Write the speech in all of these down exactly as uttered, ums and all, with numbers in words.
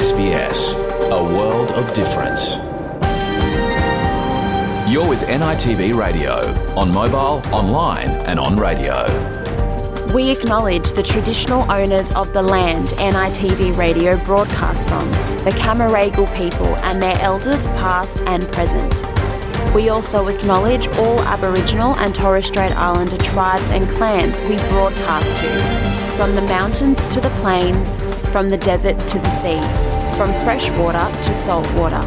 S B S, a world of difference. You're with N I T V Radio, on mobile, online and on radio. We acknowledge the traditional owners of the land N I T V Radio broadcasts from, the Camaragal people and their elders past and present. We also acknowledge all Aboriginal and Torres Strait Islander tribes and clans we broadcast to, from the mountains to the plains, from the desert to the sea, from fresh water to salt water.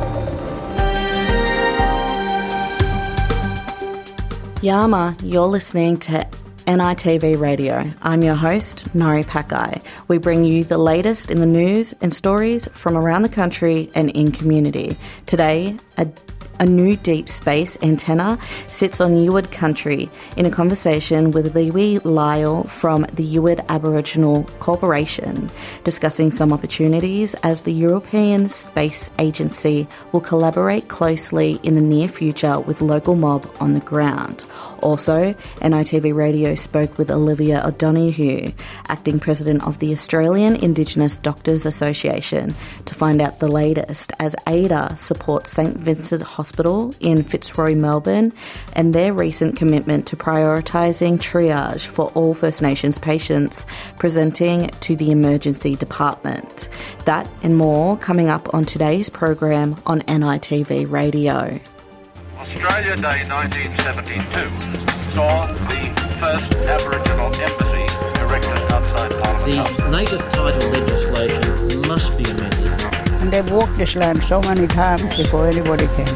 Yama, you're listening to N I T V Radio. I'm your host, Nori Pakai. We bring you the latest in the news and stories from around the country and in community. Today, a A new deep space antenna sits on Yuwid country in a conversation with Liwi Lyle from the Yuwid Aboriginal Corporation, discussing some opportunities as the European Space Agency will collaborate closely in the near future with local mob on the ground. Also, N I T V Radio spoke with Olivia O'Donoghue, acting president of the Australian Indigenous Doctors Association, to find out the latest as A D A supports St Vincent Hospital in Fitzroy, Melbourne, and their recent commitment to prioritising triage for all First Nations patients presenting to the emergency department. That and more coming up on today's program on N I T V Radio. Australia Day nineteen seventy-two saw the first Aboriginal embassy erected outside Parliament House. The native title legislation must be amended. And they've walked this land so many times before anybody came.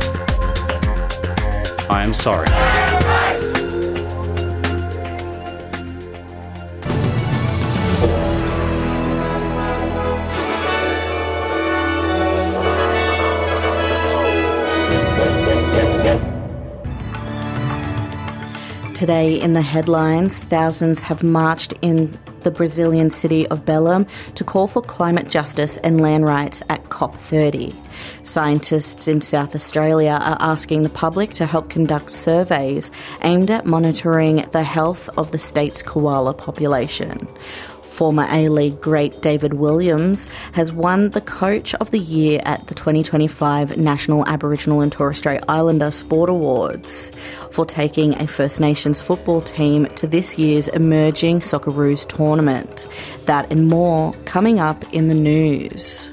I am sorry. Today in the headlines, thousands have marched in the Brazilian city of Belém to call for climate justice and land rights at COP thirty. Scientists in South Australia are asking the public to help conduct surveys aimed at monitoring the health of the state's koala population. Former A-League great David Williams has won the Coach of the Year at the twenty twenty-five National Aboriginal and Torres Strait Islander Sport Awards for taking a First Nations football team to this year's Emerging Socceroos tournament. That and more coming up in the news.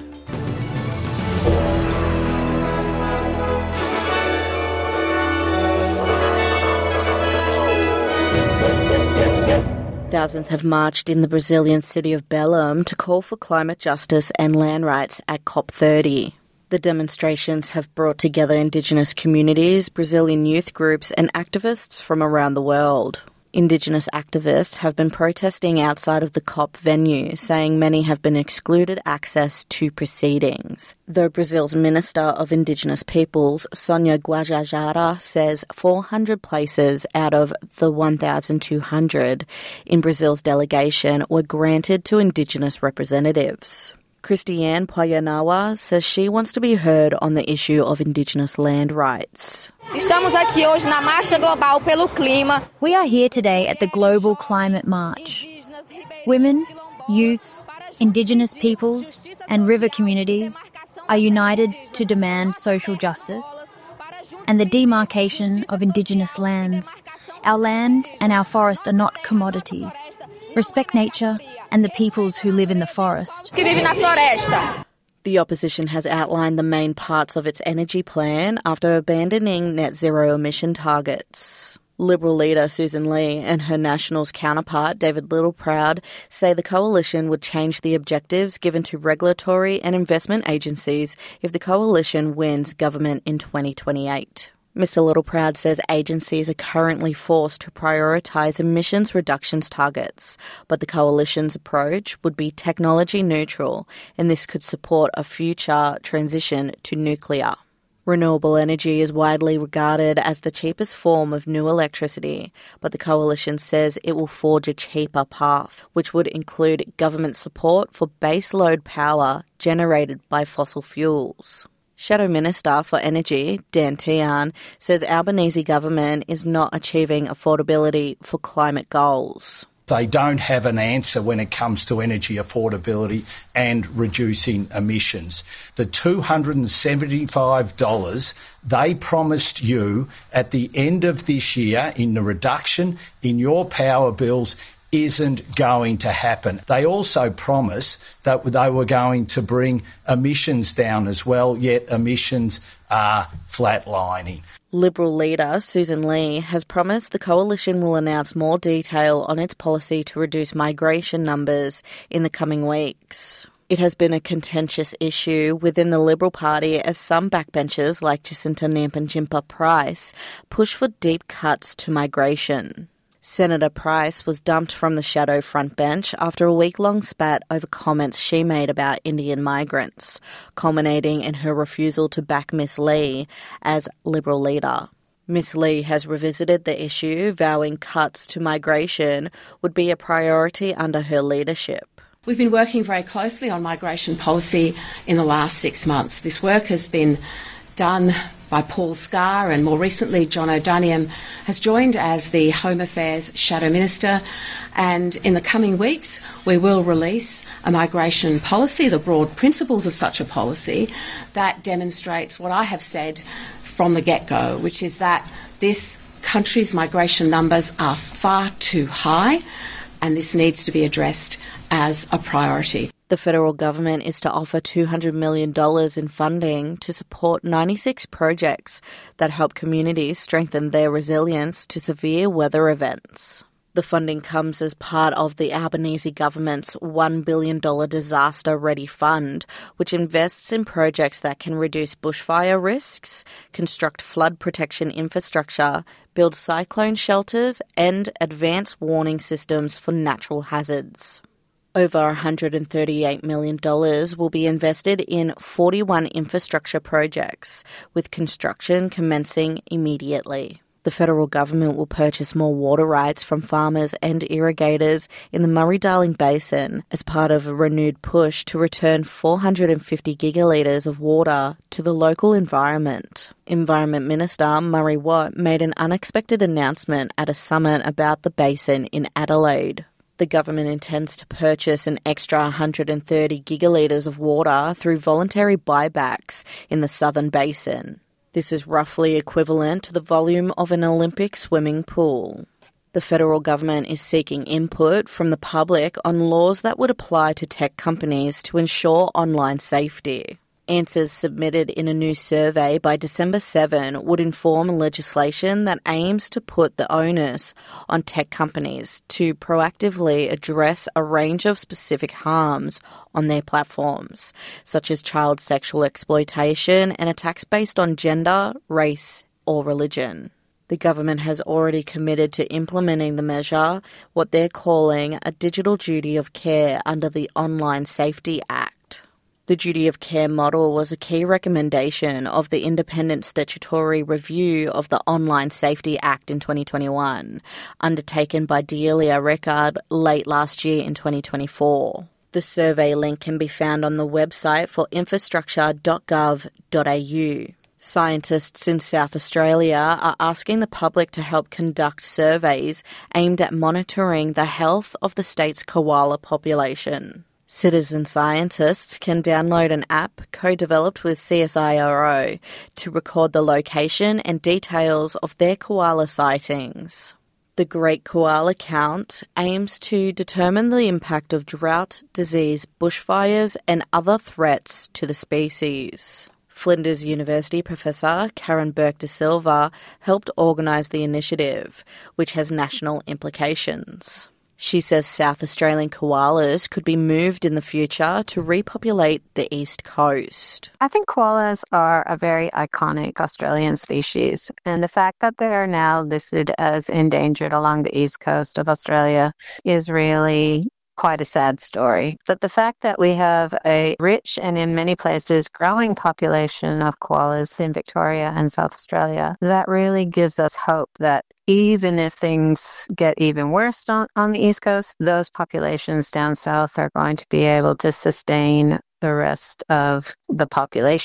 Thousands have marched in the Brazilian city of Belém to call for climate justice and land rights at COP thirty. The demonstrations have brought together Indigenous communities, Brazilian youth groups and activists from around the world. Indigenous activists have been protesting outside of the COP venue, saying many have been excluded access to proceedings. Though Brazil's Minister of Indigenous Peoples, Sonia Guajajara, says four hundred places out of the one thousand two hundred in Brazil's delegation were granted to Indigenous representatives. Christiane Poyanawa says she wants to be heard on the issue of Indigenous land rights. Estamos aqui hoje na Marcha Global pelo Clima. We are here today at the Global Climate March. Women, youths, Indigenous peoples and river communities are united to demand social justice and the demarcation of Indigenous lands. Our land and our forest are not commodities. Respect nature and the peoples who live in the forest. Que vive na floresta. The opposition has outlined the main parts of its energy plan after abandoning net zero emission targets. Liberal leader Susan Lee and her Nationals counterpart David Littleproud say the coalition would change the objectives given to regulatory and investment agencies if the coalition wins government in twenty twenty-eight. Mister Littleproud says agencies are currently forced to prioritise emissions reductions targets, but the coalition's approach would be technology neutral, and this could support a future transition to nuclear. Renewable energy is widely regarded as the cheapest form of new electricity, but the coalition says it will forge a cheaper path, which would include government support for baseload power generated by fossil fuels. Shadow Minister for Energy, Dan Tehan, says Albanese government is not achieving affordability for climate goals. They don't have an answer when it comes to energy affordability and reducing emissions. The two hundred seventy-five dollars they promised you at the end of this year in the reduction in your power bills isn't going to happen. They also promised that they were going to bring emissions down as well, yet emissions are flatlining. Liberal leader Susan Lee has promised the coalition will announce more detail on its policy to reduce migration numbers in the coming weeks. It has been a contentious issue within the Liberal Party as some backbenchers like Jacinta Nampijinpa Price push for deep cuts to migration. Senator Price was dumped from the shadow front bench after a week-long spat over comments she made about Indian migrants, culminating in her refusal to back Miss Lee as Liberal leader. Miss Lee has revisited the issue, vowing cuts to migration would be a priority under her leadership. We've been working very closely on migration policy in the last six months. This work has been done by Paul Scar, and more recently John O'Doniam has joined as the Home Affairs Shadow Minister, and in the coming weeks we will release a migration policy, the broad principles of such a policy that demonstrates what I have said from the get-go, which is that this country's migration numbers are far too high and this needs to be addressed as a priority. The federal government is to offer two hundred million dollars in funding to support ninety-six projects that help communities strengthen their resilience to severe weather events. The funding comes as part of the Albanese government's one billion dollars Disaster Ready Fund, which invests in projects that can reduce bushfire risks, construct flood protection infrastructure, build cyclone shelters, and advance warning systems for natural hazards. Over one hundred thirty-eight million dollars will be invested in forty-one infrastructure projects, with construction commencing immediately. The federal government will purchase more water rights from farmers and irrigators in the Murray-Darling Basin as part of a renewed push to return four hundred fifty gigalitres of water to the local environment. Environment Minister Murray Watt made an unexpected announcement at a summit about the basin in Adelaide. The government intends to purchase an extra one hundred thirty gigalitres of water through voluntary buybacks in the southern basin. This is roughly equivalent to the volume of an Olympic swimming pool. The federal government is seeking input from the public on laws that would apply to tech companies to ensure online safety. Answers submitted in a new survey by December seventh would inform legislation that aims to put the onus on tech companies to proactively address a range of specific harms on their platforms, such as child sexual exploitation and attacks based on gender, race, or religion. The government has already committed to implementing the measure, what they're calling a digital duty of care under the Online Safety Act. The duty of care model was a key recommendation of the independent statutory review of the Online Safety Act in twenty twenty-one, undertaken by Delia Rickard late last year in twenty twenty-four. The survey link can be found on the website for infrastructure dot gov dot a u. Scientists in South Australia are asking the public to help conduct surveys aimed at monitoring the health of the state's koala population. Citizen scientists can download an app co-developed with C S I R O to record the location and details of their koala sightings. The Great Koala Count aims to determine the impact of drought, disease, bushfires, and other threats to the species. Flinders University professor Karen Burke de Silva helped organise the initiative, which has national implications. She says South Australian koalas could be moved in the future to repopulate the East Coast. I think koalas are a very iconic Australian species, and the fact that they are now listed as endangered along the East Coast of Australia is really quite a sad story. But the fact that we have a rich and in many places growing population of koalas in Victoria and South Australia, that really gives us hope that even if things get even worse on, on the East Coast, those populations down south are going to be able to sustain the rest of the population.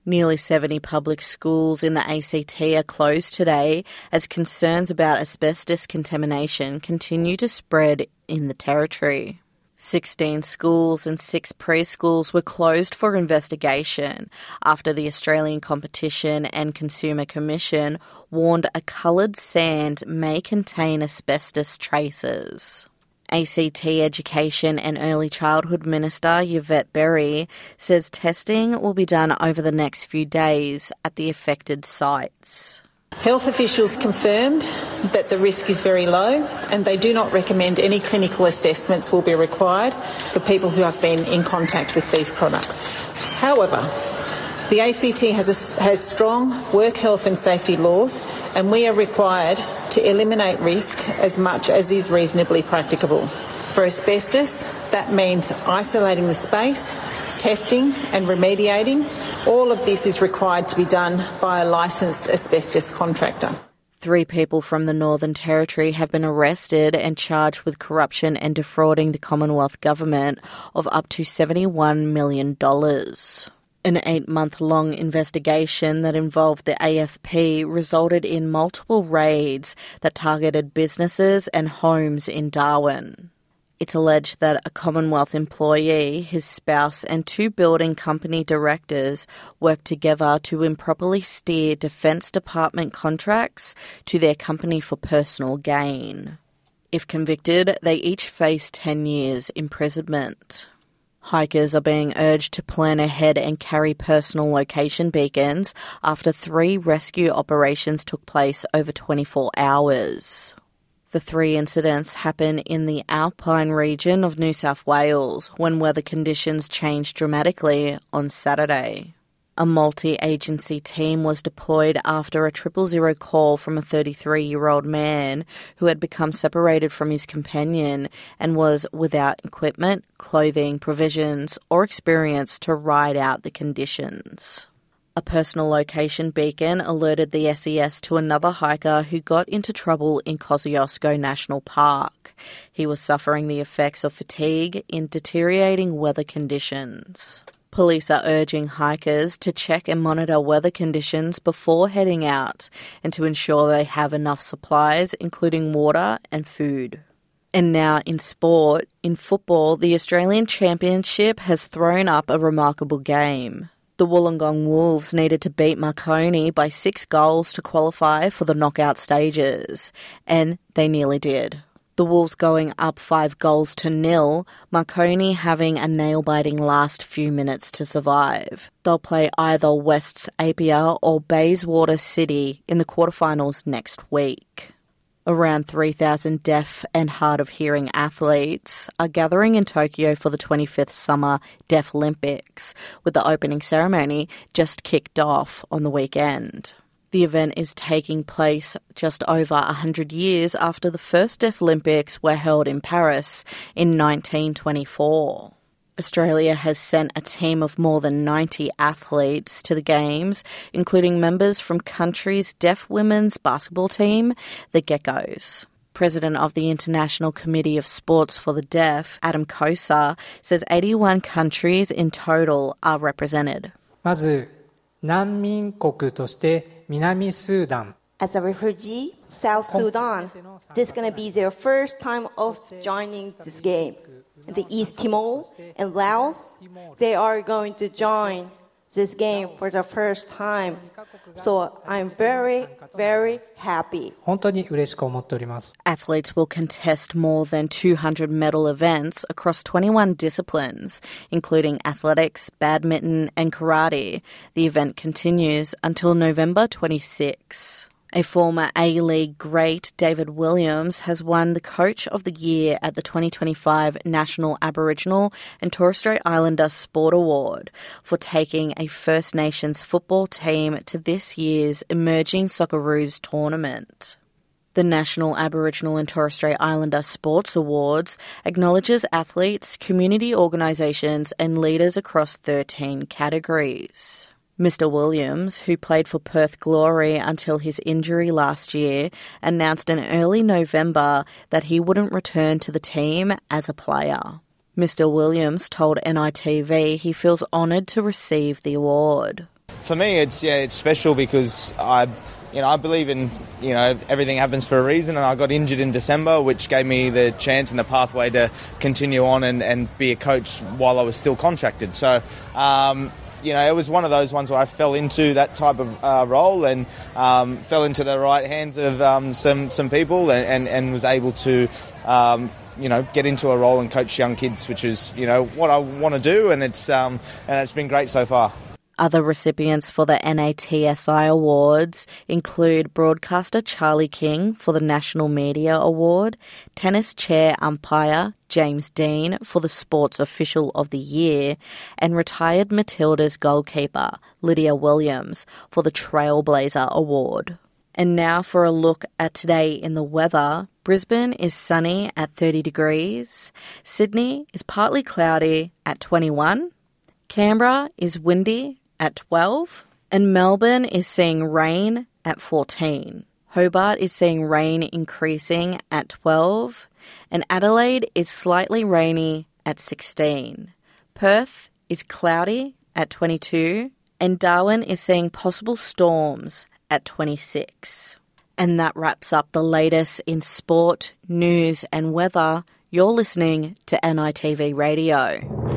Nearly seventy public schools in the A C T are closed today as concerns about asbestos contamination continue to spread in the territory. sixteen schools and six preschools were closed for investigation after the Australian Competition and Consumer Commission warned a coloured sand may contain asbestos traces. A C T Education and Early Childhood Minister Yvette Berry says testing will be done over the next few days at the affected sites. Health officials confirmed that the risk is very low and they do not recommend any clinical assessments will be required for people who have been in contact with these products. However, the A C T has, a, has strong work health and safety laws and we are required to eliminate risk as much as is reasonably practicable. For asbestos, that means isolating the space, testing and remediating. All of this is required to be done by a licensed asbestos contractor. Three people from the Northern Territory have been arrested and charged with corruption and defrauding the Commonwealth Government of up to seventy-one million dollars. An eight-month-long investigation that involved the A F P resulted in multiple raids that targeted businesses and homes in Darwin. It's alleged that a Commonwealth employee, his spouse and two building company directors worked together to improperly steer Defence Department contracts to their company for personal gain. If convicted, they each face ten years imprisonment. Hikers are being urged to plan ahead and carry personal location beacons after three rescue operations took place over twenty-four hours. The three incidents happen in the Alpine region of New South Wales when weather conditions changed dramatically on Saturday. A multi-agency team was deployed after a triple zero call from a thirty-three-year-old man who had become separated from his companion and was without equipment, clothing, provisions, or experience to ride out the conditions. A personal location beacon alerted the S E S to another hiker who got into trouble in Kosciuszko National Park. He was suffering the effects of fatigue in deteriorating weather conditions. Police are urging hikers to check and monitor weather conditions before heading out and to ensure they have enough supplies, including water and food. And now in sport, in football, the Australian Championship has thrown up a remarkable game. The Wollongong Wolves needed to beat Marconi by six goals to qualify for the knockout stages, and they nearly did. The Wolves going up five goals to nil, Marconi having a nail-biting last few minutes to survive. They'll play either Wests Apia or Bayswater City in the quarterfinals next week. Around three thousand deaf and hard-of-hearing athletes are gathering in Tokyo for the twenty-fifth Summer Deaf Olympics, with the opening ceremony just kicked off on the weekend. The event is taking place just over one hundred years after the first Deaf Olympics were held in Paris in nineteen twenty-four. Australia has sent a team of more than ninety athletes to the Games, including members from country's deaf women's basketball team, the Geckos. President of the International Committee of Sports for the Deaf, Adam Kosa, says eighty-one countries in total are represented. まず、難民国として南スーダン As a refugee, South Sudan, this is going to be their first time of joining this game. The East Timor and Laos, they are going to join this game for the first time. So I'm very, very happy. 本当に嬉しく思っております。 Athletes will contest more than two hundred medal events across twenty-one disciplines, including athletics, badminton, and karate. The event continues until November twenty-sixth. A former A-League great, David Williams, has won the Coach of the Year at the twenty twenty-five National Aboriginal and Torres Strait Islander Sport Award for taking a First Nations football team to this year's Emerging Socceroos tournament. The National Aboriginal and Torres Strait Islander Sports Awards acknowledges athletes, community organisations and leaders across thirteen categories. Mister Williams, who played for Perth Glory until his injury last year, announced in early November that he wouldn't return to the team as a player. Mister Williams told N I T V he feels honoured to receive the award. For me, it's yeah, it's special because I, you know, I believe in, you know, everything happens for a reason, and I got injured in December, which gave me the chance and the pathway to continue on and, and be a coach while I was still contracted. So, um, you know, it was one of those ones where I fell into that type of uh, role and um, fell into the right hands of um, some some people and, and, and was able to, um, you know, get into a role and coach young kids, which is, you know, what I want to do, and it's um, and it's been great so far. Other recipients for the N A T S I Awards include broadcaster Charlie King for the National Media Award, tennis chair umpire James Dean for the Sports Official of the Year, and retired Matildas goalkeeper Lydia Williams for the Trailblazer Award. And now for a look at today in the weather. Brisbane is sunny at thirty degrees. Sydney is partly cloudy at twenty-one. Canberra is windy at twelve, and Melbourne is seeing rain at fourteen. Hobart is seeing rain increasing at twelve, and Adelaide is slightly rainy at sixteen. Perth is cloudy at twenty-two, and Darwin is seeing possible storms at twenty-six. And that wraps up the latest in sport, news and weather. You're listening to N I T V Radio.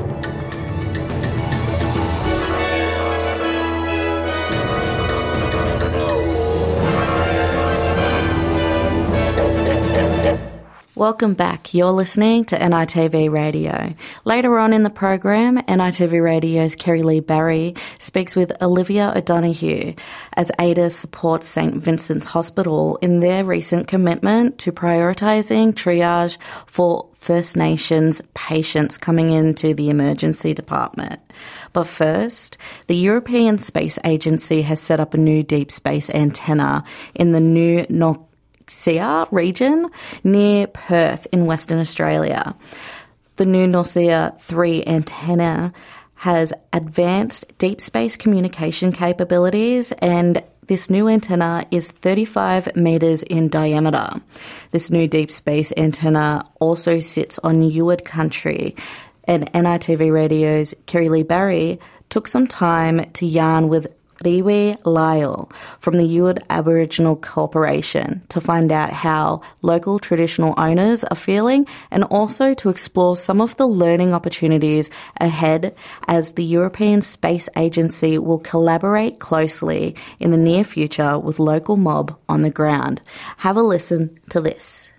Welcome back. You're listening to N I T V Radio. Later on in the program, N I T V Radio's Kerry-Lee Barry speaks with Olivia O'Donoghue as Ada supports Saint Vincent's Hospital in their recent commitment to prioritising triage for First Nations patients coming into the emergency department. But first, the European Space Agency has set up a new deep space antenna in the new North Norcia region near Perth in Western Australia. The new Norcia three antenna has advanced deep space communication capabilities, and this new antenna is thirty-five metres in diameter. This new deep space antenna also sits on Yuward country, and N I T V Radio's Kerry-Lee Barry took some time to yarn with Riwe Lyle from the Yuward Aboriginal Corporation to find out how local traditional owners are feeling, and also to explore some of the learning opportunities ahead as the European Space Agency will collaborate closely in the near future with local mob on the ground. Have a listen to this.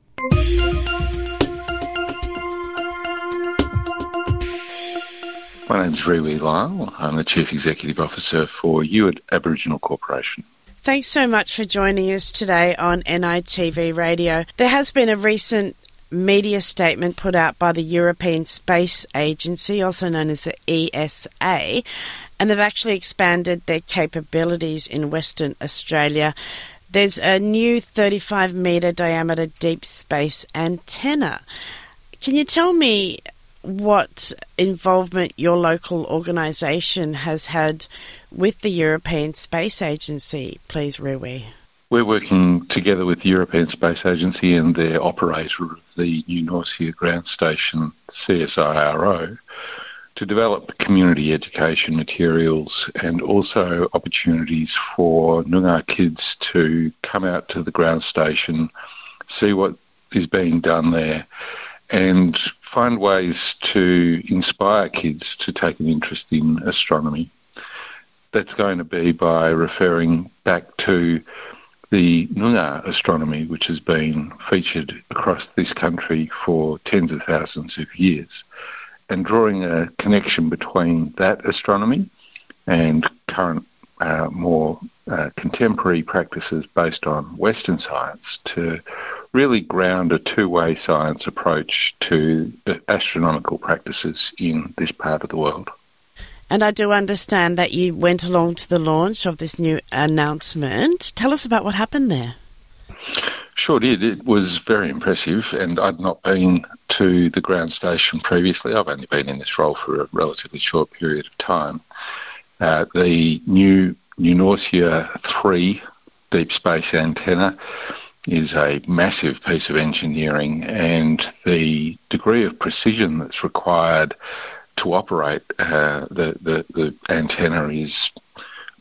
My name's Riwe Lyle. I'm the Chief Executive Officer for Yuward Aboriginal Corporation. Thanks so much for joining us today on N I T V Radio. There has been a recent media statement put out by the European Space Agency, also known as the E S A, and they've actually expanded their capabilities in Western Australia. There's a new thirty-five metre diameter deep space antenna. Can you tell me what involvement your local organisation has had with the European Space Agency, please, Riwe? We're working together with the European Space Agency and their operator of the New Norcia ground station, C S I R O, to develop community education materials and also opportunities for Noongar kids to come out to the ground station, see what is being done there, and find ways to inspire kids to take an interest in astronomy. That's going to be by referring back to the Noongar astronomy, which has been featured across this country for tens of thousands of years, and drawing a connection between that astronomy and current, uh, more uh, contemporary practices based on Western science to really ground a two-way science approach to astronomical practices in this part of the world. And I do understand that you went along to the launch of this new announcement. Tell us about what happened there. Sure did. It was very impressive, and I'd not been to the ground station previously. I've only been in this role for a relatively short period of time. Uh, the new New Norcia three deep space antenna is a massive piece of engineering, and the degree of precision that's required to operate uh, the, the, the antenna is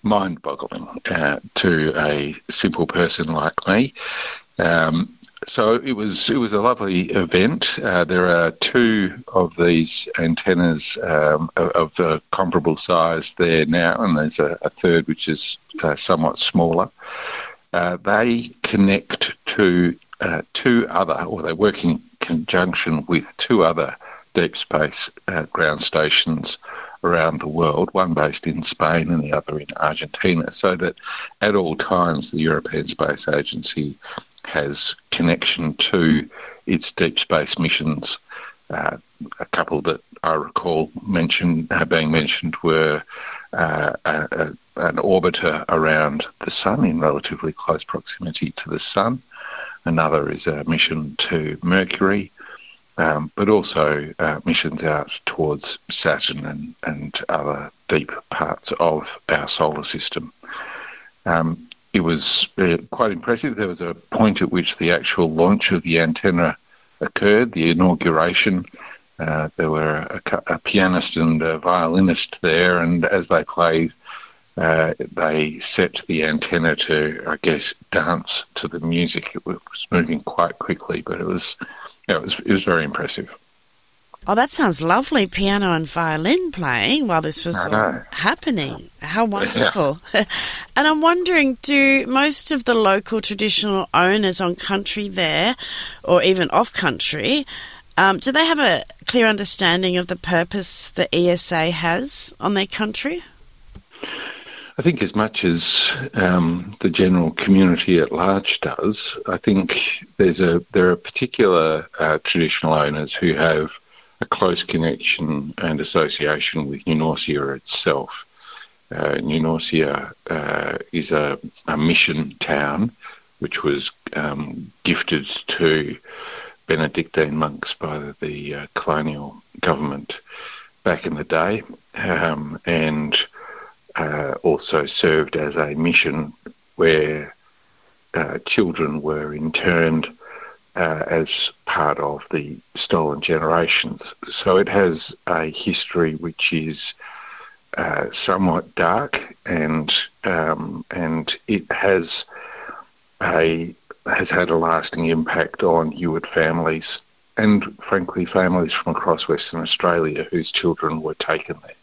mind-boggling uh, to a simple person like me. Um, so it was it was a lovely event. Uh, there are two of these antennas um, of, of a comparable size there now, and there's a, a third which is uh, somewhat smaller. Uh, they connect to uh, two other, or they work in conjunction with two other deep space uh, ground stations around the world, one based in Spain and the other in Argentina, so that at all times the European Space Agency has connection to its deep space missions. Uh, a couple that I recall mentioned, uh, being mentioned were uh, a, a, an orbiter around the Sun in relatively close proximity to the Sun. Another is a mission to Mercury, um, but also uh, missions out towards Saturn and, and other deep parts of our solar system. Um, it was uh, quite impressive. There was a point at which the actual launch of the antenna occurred, the inauguration. Uh, there were a, a pianist and a violinist there, and as they played, uh, they set the antenna to, I guess, dance to the music. It was moving quite quickly, but it was, yeah, it was, it was very impressive. Oh, that sounds lovely, piano and violin playing while this was all happening. How wonderful. Yeah. And I'm wondering, do most of the local traditional owners on country there, or even off country, um, do they have a clear understanding of the purpose the E S A has on their country? I think as much as um, the general community at large does, I think there's a there are particular uh, traditional owners who have a close connection and association with Nunorcia itself. Uh, Nunorcia uh, is a, a mission town which was um, gifted to Benedictine monks by the, the uh, colonial government back in the day, um, and uh, also served as a mission where uh, children were interned Uh, as part of the Stolen Generations. So it has a history which is uh, somewhat dark, and um, and it has a has had a lasting impact on Ewart families, and frankly families from across Western Australia whose children were taken there.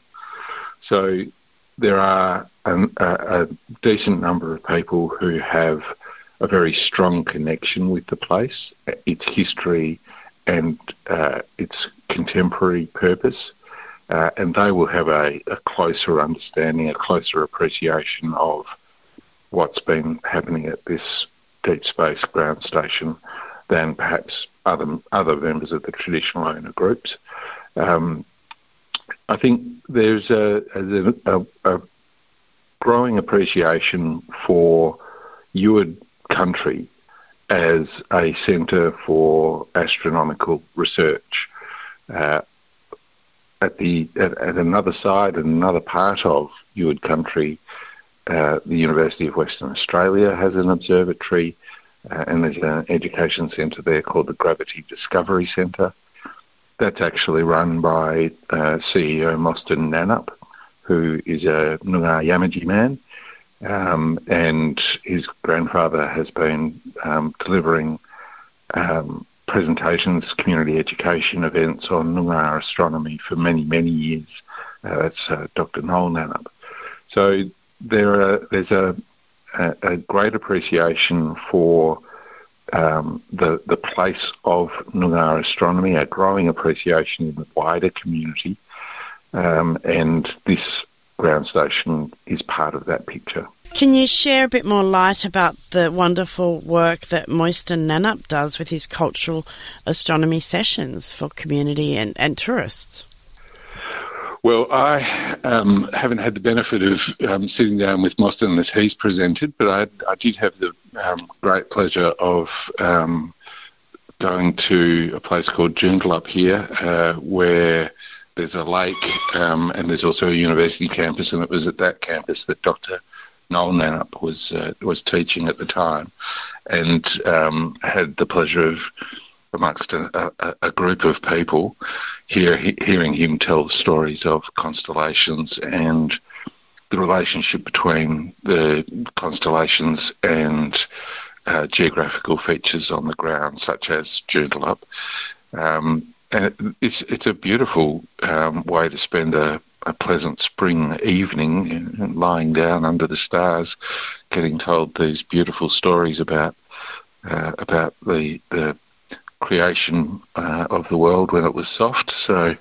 So there are an, a, a decent number of people who have a very strong connection with the place, its history and uh, its contemporary purpose, uh, and they will have a, a closer understanding, a closer appreciation of what's been happening at this deep space ground station than perhaps other other members of the traditional owner groups. Um, I think there's a, there's a, a, a growing appreciation for Ewart country as a centre for astronomical research. Uh, at the at, at another side and another part of Ewart country, uh, the University of Western Australia has an observatory, uh, and there's an education centre there called the Gravity Discovery Centre. That's actually run by uh, C E O Mostyn Nannup, who is a Noongar Yamatji man. Um, and his grandfather has been um, delivering um, presentations, community education events on Noongar astronomy for many, many years. Uh, that's uh, Doctor Noel Nannup. So there are, there's a, a, a great appreciation for um, the, the place of Noongar astronomy, a growing appreciation in the wider community, um, and this ground station is part of that picture. Can you share a bit more light about the wonderful work that Mostyn Nannup does with his cultural astronomy sessions for community and, and tourists? Well, I um, haven't had the benefit of um, sitting down with Mostyn as he's presented, but I, I did have the um, great pleasure of um, going to a place called Joondalup here, uh, where there's a lake, um, and there's also a university campus, and it was at that campus that Doctor Noel Nannup was uh, was teaching at the time, and um, had the pleasure of, amongst a, a, a group of people, hear, he, hearing him tell stories of constellations and the relationship between the constellations and uh, geographical features on the ground, such as Joondalup. Um, and it's it's a beautiful um, way to spend a, a pleasant spring evening, lying down under the stars, getting told these beautiful stories about uh, about the the creation uh, of the world when it was soft. So,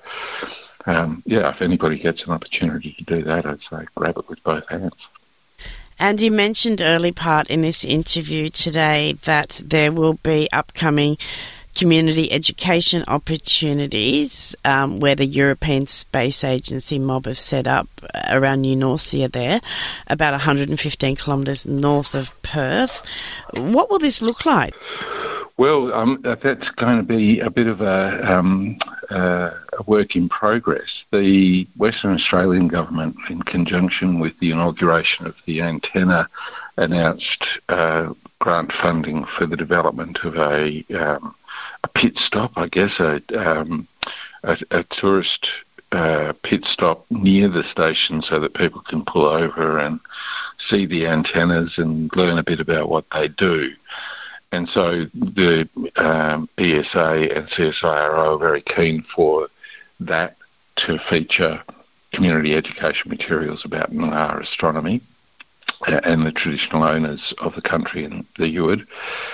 um, yeah, if anybody gets an opportunity to do that, I'd say grab it with both hands. And you mentioned early part in this interview today that there will be upcoming community education opportunities um, where the European Space Agency mob have set up around New Norcia there, about one hundred fifteen kilometres north of Perth. What will this look like? Well, um, that's going to be a bit of a, um, uh, a work in progress. The Western Australian Government, in conjunction with the inauguration of the antenna, announced uh, grant funding for the development of a um, a pit stop, I guess, a, um, a, a tourist uh, pit stop near the station so that people can pull over and see the antennas and learn a bit about what they do. And so the um, E S A and C S I R O are very keen for that to feature community education materials about Noongar astronomy and the traditional owners of the country and the Yuid.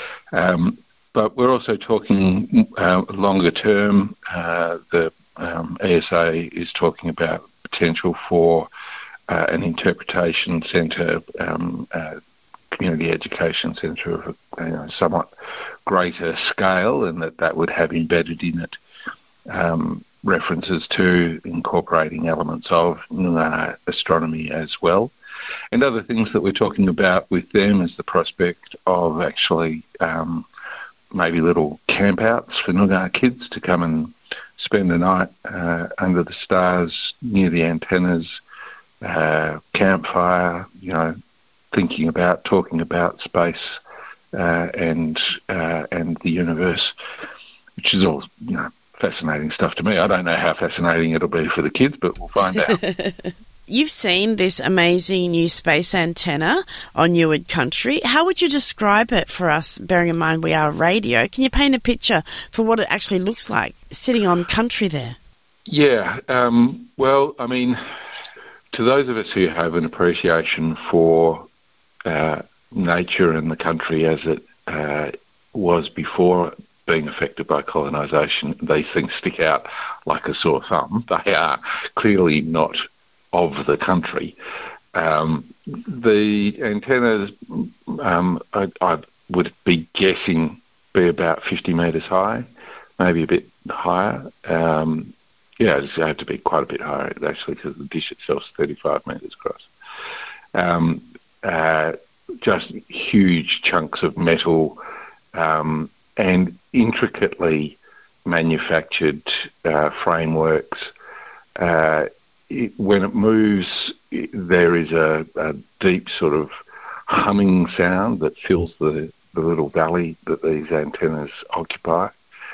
Um, But we're also talking uh, longer term. Uh, the um, E S A is talking about potential for uh, an interpretation centre, um, uh, community education centre of a you know, somewhat greater scale, and that that would have embedded in it um, references to incorporating elements of Noongar astronomy as well. And other things that we're talking about with them is the prospect of actually um, maybe little campouts for Noongar kids to come and spend the night uh, under the stars near the antennas, uh, campfire, you know, thinking about, talking about space uh, and uh, and the universe, which is all, you know, fascinating stuff to me. I don't know how fascinating it'll be for the kids, but we'll find out. You've seen this amazing new space antenna on Yuid country. How would you describe it for us, bearing in mind we are radio? Can you paint a picture for what it actually looks like sitting on country there? Yeah, um, well, I mean, to those of us who have an appreciation for uh, nature and the country as it uh, was before being affected by colonisation, these things stick out like a sore thumb. They are clearly not of the country. Um, the antennas, um, I, I would be guessing, be about fifty metres high, maybe a bit higher. Um, yeah, it's have to be quite a bit higher, actually, because the dish itself is thirty-five metres across. Um, uh, just huge chunks of metal um, and intricately manufactured uh, frameworks. Uh, It, when it moves, it, there is a, a deep sort of humming sound that fills the, the little valley that these antennas occupy.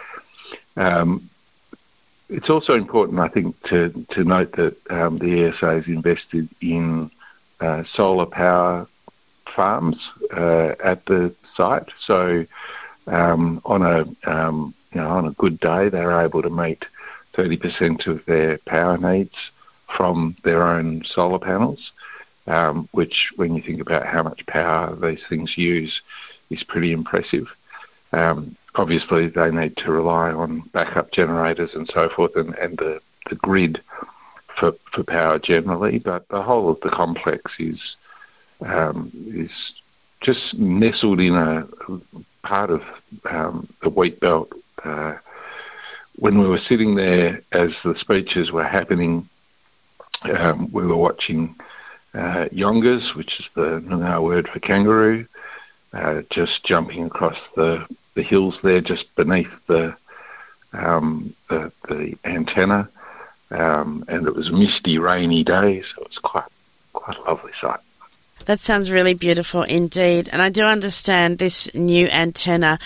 Um, it's also important, I think, to, to note that um, the E S A is invested in uh, solar power farms uh, at the site. So um, on a um, you know on a good day, they're able to meet thirty percent of their power needs from their own solar panels, um, which, when you think about how much power these things use, is pretty impressive. Um, obviously, they need to rely on backup generators and so forth, and, and the, the grid for, for power generally, but the whole of the complex is um, is just nestled in a part of um, the wheat belt. Uh, when we were sitting there as the speeches were happening, Um, we were watching uh, yongas, which is the Noongar word for kangaroo, uh, just jumping across the, the hills there, just beneath the um, the, the antenna, um, and it was a misty, rainy day, so it was quite quite a lovely sight. That sounds really beautiful indeed, and I do understand this new antenna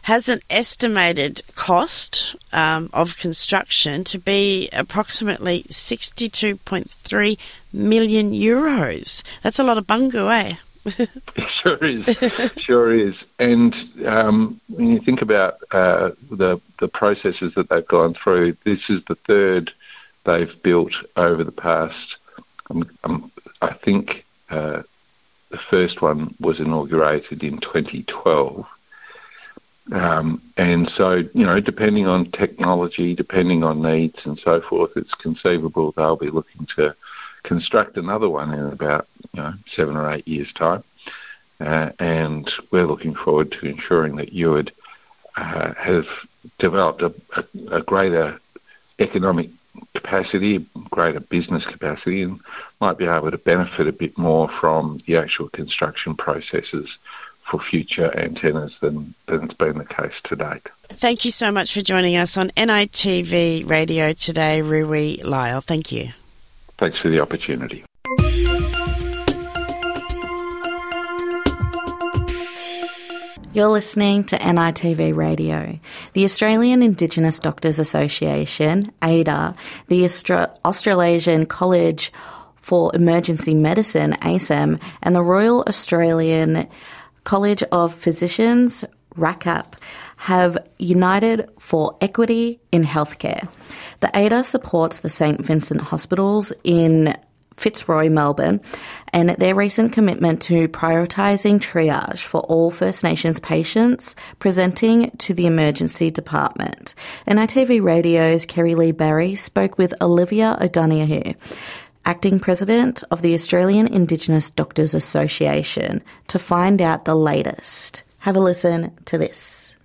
has an estimated cost um, of construction to be approximately sixty-two point three million euros. That's a lot of bungu, eh? Sure is, sure is. And um, when you think about uh, the the processes that they've gone through, this is the third they've built over the past. Um, um, I think uh, the first one was inaugurated in twenty twelve, um, and so you know, depending on technology, depending on needs, and so forth, it's conceivable they'll be looking to construct another one in about you know seven or eight years' time, uh, and we're looking forward to ensuring that you would uh, have developed a, a, a greater economic capacity, greater business capacity, and might be able to benefit a bit more from the actual construction processes for future antennas than, than it's been the case to date. Thank you so much for joining us on N I T V Radio today, Rui Lyle. Thank you. Thanks for the opportunity. You're listening to N I T V Radio. The Australian Indigenous Doctors Association, A D A, the Austra- Australasian College for Emergency Medicine, A S E M, and the Royal Australian College of Physicians, R A C A P, have united for equity in healthcare. The A D A supports the Saint Vincent Hospitals in Fitzroy, Melbourne, and their recent commitment to prioritising triage for all First Nations patients presenting to the emergency department. N I T V Radio's Kerry Lee Barry spoke with Olivia O'Donoghue, Acting President of the Australian Indigenous Doctors Association, to find out the latest. Have a listen to this.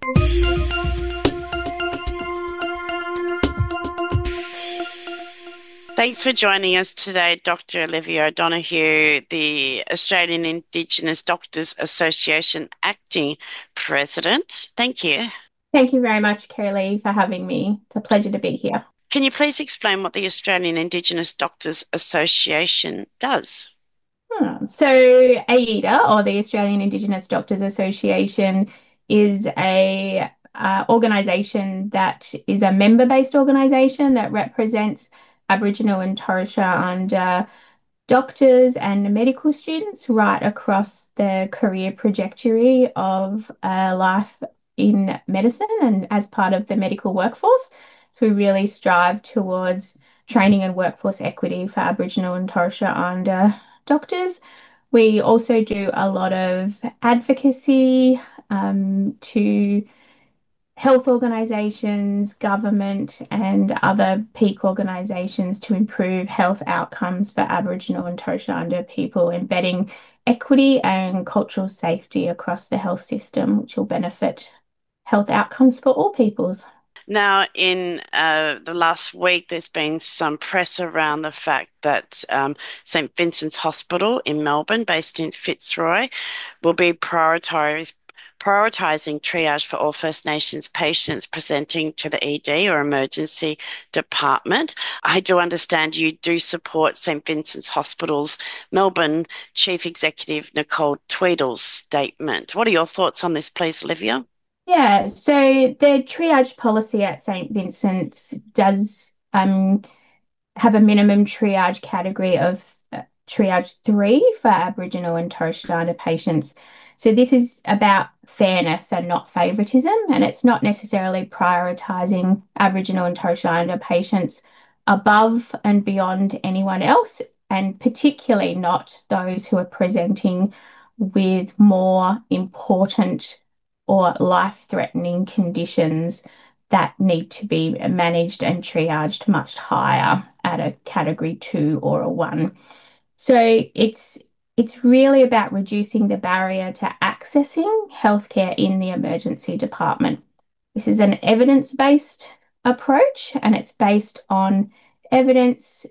Thanks for joining us today, Doctor Olivia O'Donoghue, the Australian Indigenous Doctors Association Acting President. Thank you. Thank you very much, Kerry Lee, for having me. It's a pleasure to be here. Can you please explain what the Australian Indigenous Doctors Association does? Hmm. So A I D A, or the Australian Indigenous Doctors Association, is a uh, organisation that is a member-based organisation that represents Aboriginal and Torres Strait Islander doctors and medical students right across the career trajectory of uh, life in medicine and as part of the medical workforce. So we really strive towards training and workforce equity for Aboriginal and Torres Strait Islander doctors. We also do a lot of advocacy um, to health organisations, government and other peak organisations to improve health outcomes for Aboriginal and Torres Strait Islander people, embedding equity and cultural safety across the health system, which will benefit health outcomes for all peoples. Now, in uh, the last week, there's been some press around the fact that um, Saint Vincent's Hospital in Melbourne, based in Fitzroy, will be prioritised prioritising triage for all First Nations patients presenting to the E D or emergency department. I do understand you do support Saint Vincent's Hospital's Melbourne Chief Executive Nicole Tweedle's statement. What are your thoughts on this, please, Olivia? Yeah, so the triage policy at Saint Vincent's does um, have a minimum triage category of uh, triage three for Aboriginal and Torres Strait Islander patients. So this is about fairness and not favouritism, and it's not necessarily prioritising Aboriginal and Torres Strait Islander patients above and beyond anyone else, and particularly not those who are presenting with more important or life-threatening conditions that need to be managed and triaged much higher at a category two or a one. So it's It's really about reducing the barrier to accessing healthcare in the emergency department. This is an evidence-based approach, and it's based on evidence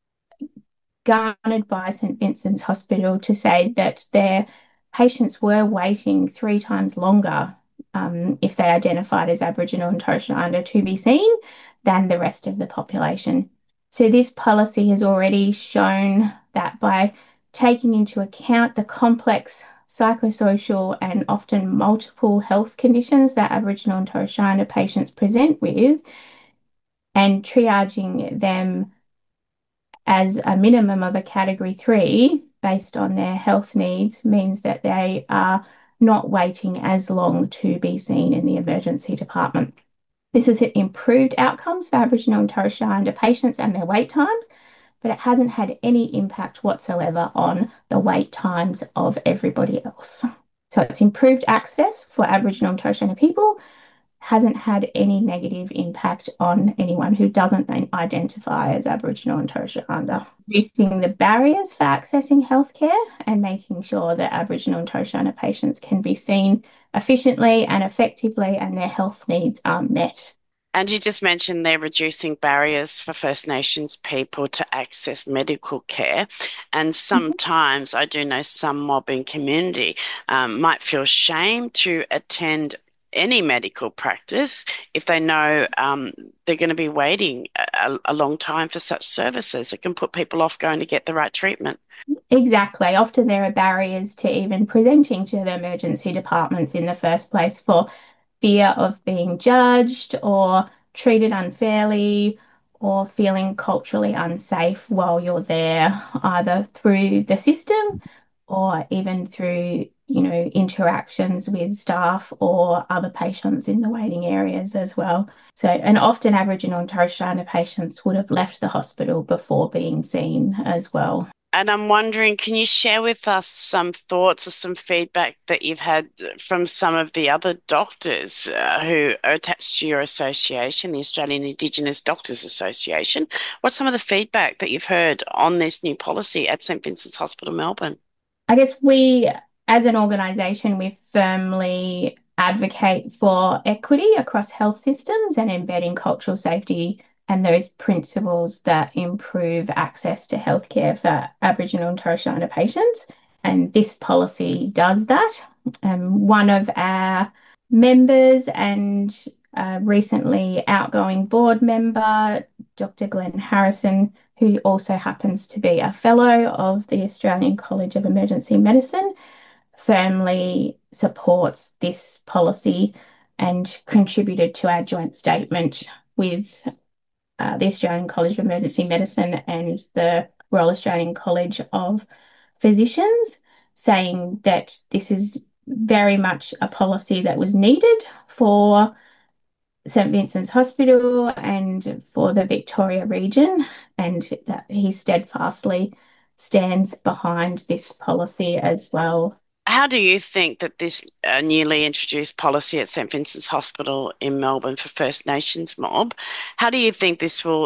garnered by Saint Vincent's Hospital to say that their patients were waiting three times longer um, if they identified as Aboriginal and Torres Strait Islander to be seen than the rest of the population. So this policy has already shown that by taking into account the complex psychosocial and often multiple health conditions that Aboriginal and Torres Strait Islander patients present with, and triaging them as a minimum of a category three based on their health needs means that they are not waiting as long to be seen in the emergency department. This has improved outcomes for Aboriginal and Torres Strait Islander patients and their wait times, but it hasn't had any impact whatsoever on the wait times of everybody else. So it's improved access for Aboriginal and Torres Strait Islander people, hasn't had any negative impact on anyone who doesn't identify as Aboriginal and Torres Strait Islander. Reducing the barriers for accessing healthcare and making sure that Aboriginal and Torres Strait Islander patients can be seen efficiently and effectively and their health needs are met. And you just mentioned they're reducing barriers for First Nations people to access medical care. And sometimes mm-hmm. I do know some mobbing community um, might feel shame to attend any medical practice if they know um, they're going to be waiting a, a long time for such services. It can put people off going to get the right treatment. Exactly. Often there are barriers to even presenting to the emergency departments in the first place for fear of being judged or treated unfairly or feeling culturally unsafe while you're there, either through the system or even through, you know, interactions with staff or other patients in the waiting areas as well. So, and often Aboriginal and Torres Strait Islander patients would have left the hospital before being seen as well. And I'm wondering, can you share with us some thoughts or some feedback that you've had from some of the other doctors uh, who are attached to your association, the Australian Indigenous Doctors Association? What's some of the feedback that you've heard on this new policy at St Vincent's Hospital, Melbourne? I guess we, as an organisation, we firmly advocate for equity across health systems and embedding cultural safety and those principles that improve access to healthcare for Aboriginal and Torres Strait Islander patients. And this policy does that. Um, one of our members and uh, recently outgoing board member, Doctor Glenn Harrison, who also happens to be a fellow of the Australian College of Emergency Medicine, firmly supports this policy and contributed to our joint statement with uh, the Australian College of Emergency Medicine and the Royal Australian College of Physicians, saying that this is very much a policy that was needed for St Vincent's Hospital and for the Victoria region, and that he steadfastly stands behind this policy as well. How do you think that this uh, newly introduced policy at St Vincent's Hospital in Melbourne for First Nations mob, how do you think this will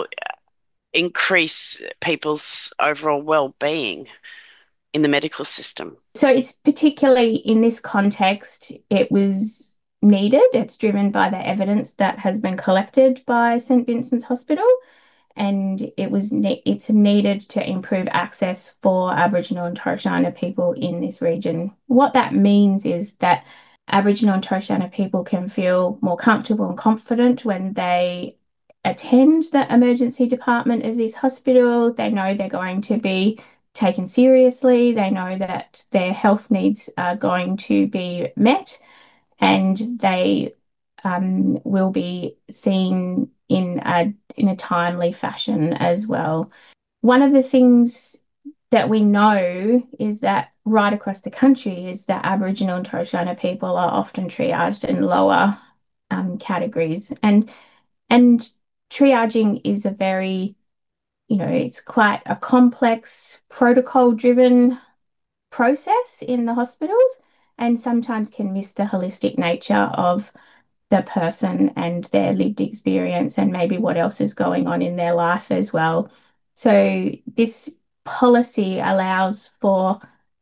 increase people's overall well-being in the medical system? So it's particularly in this context, it was needed. It's driven by the evidence that has been collected by St Vincent's Hospital, and it was ne- it's needed to improve access for Aboriginal and Torres Strait Islander people in this region. What that means is that Aboriginal and Torres Strait Islander people can feel more comfortable and confident when they attend the emergency department of this hospital. They know they're going to be taken seriously. They know that their health needs are going to be met, and they um, will be seen in a in a timely fashion as well. One of the things that we know is that right across the country is that Aboriginal and Torres Strait Islander people are often triaged in lower um, categories, and and triaging is a very, you know, it's quite a complex protocol-driven process in the hospitals, and sometimes can miss the holistic nature of the person and their lived experience and maybe what else is going on in their life as well. So this policy allows for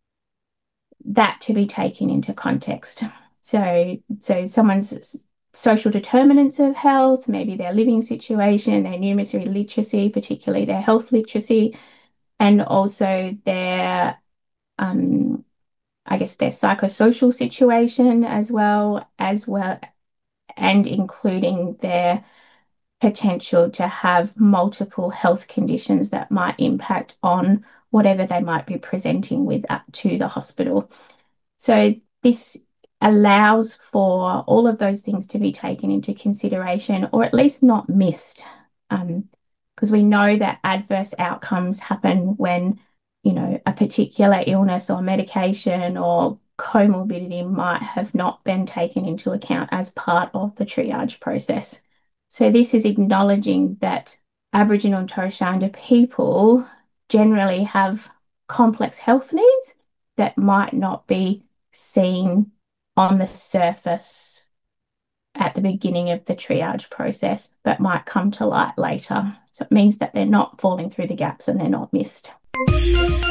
that to be taken into context. So, so someone's social determinants of health, maybe their living situation, their numeracy literacy, particularly their health literacy, and also their, um, I guess, their psychosocial situation as well, as well, and including their potential to have multiple health conditions that might impact on whatever they might be presenting with up to the hospital. So this allows for all of those things to be taken into consideration, or at least not missed, um, because we know that adverse outcomes happen when, you know, a particular illness or medication or comorbidity might have not been taken into account as part of the triage process. So this is acknowledging that Aboriginal and Torres Strait Islander people generally have complex health needs that might not be seen on the surface at the beginning of the triage process, but might come to light later. So it means that they're not falling through the gaps and they're not missed.